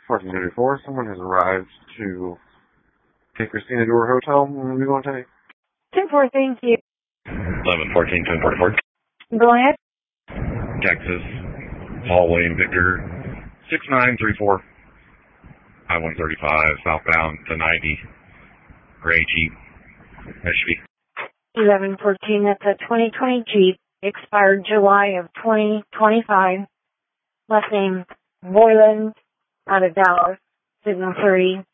1434, someone has arrived to take Christina to her hotel. What do you want to take? 10-4, thank you. 1114, 1044. Go ahead. Texas, Hallway and Victor, 6934. I-135, southbound to 90. Gray Jeep, SUV. 1114, that's a 2020 Jeep, expired July of 2025. Last name, Boylan, out of Dallas, signal 30.